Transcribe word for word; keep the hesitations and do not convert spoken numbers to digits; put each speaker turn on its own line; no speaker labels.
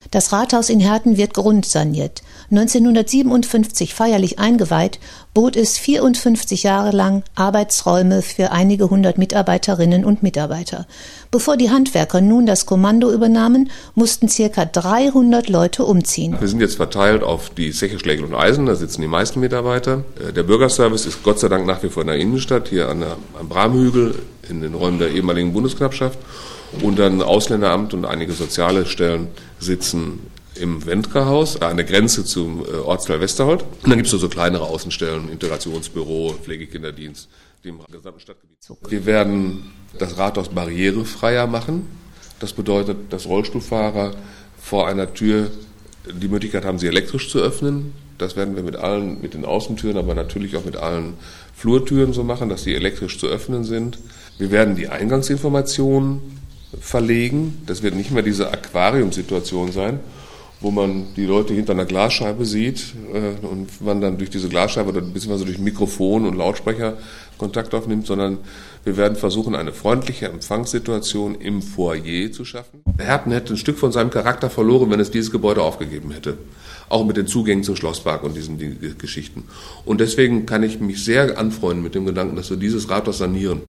Das Rathaus in Herten wird grundsaniert. neunzehnhundertsiebenundfünfzig feierlich eingeweiht, bot es vierundfünfzig Jahre lang Arbeitsräume für einige hundert Mitarbeiterinnen und Mitarbeiter. Bevor die Handwerker nun das Kommando übernahmen, mussten ca. dreihundert Leute umziehen.
Wir sind jetzt verteilt auf die Zeche Schlägel und Eisen, da sitzen die meisten Mitarbeiter. Der Bürgerservice ist Gott sei Dank nach wie vor in der Innenstadt, hier an der, am Bramhügel, in den Räumen der ehemaligen Bundesknappschaft. Und dann Ausländeramt und einige soziale Stellen sitzen im Wendker-Haus, an der Grenze zum Ortsteil Westerhold. Und dann gibt es so kleinere Außenstellen, Integrationsbüro, Pflegekinderdienst, die im gesamten Stadtgebiet. Wir werden das Rathaus barrierefreier machen. Das bedeutet, dass Rollstuhlfahrer vor einer Tür die Möglichkeit haben, sie elektrisch zu öffnen. Das werden wir mit allen, mit den Außentüren, aber natürlich auch mit allen Flurtüren so machen, dass sie elektrisch zu öffnen sind. Wir werden die Eingangsinformationen verlegen. Das wird nicht mehr diese Aquariumsituation sein, wo man die Leute hinter einer Glasscheibe sieht äh, und man dann durch diese Glasscheibe oder beziehungsweise durch Mikrofon und Lautsprecher Kontakt aufnimmt, sondern wir werden versuchen, eine freundliche Empfangssituation im Foyer zu schaffen. Herten hätte ein Stück von seinem Charakter verloren, wenn es dieses Gebäude aufgegeben hätte. Auch mit den Zugängen zum Schlosspark und diesen Geschichten. Und deswegen kann ich mich sehr anfreunden mit dem Gedanken, dass wir dieses Rathaus sanieren.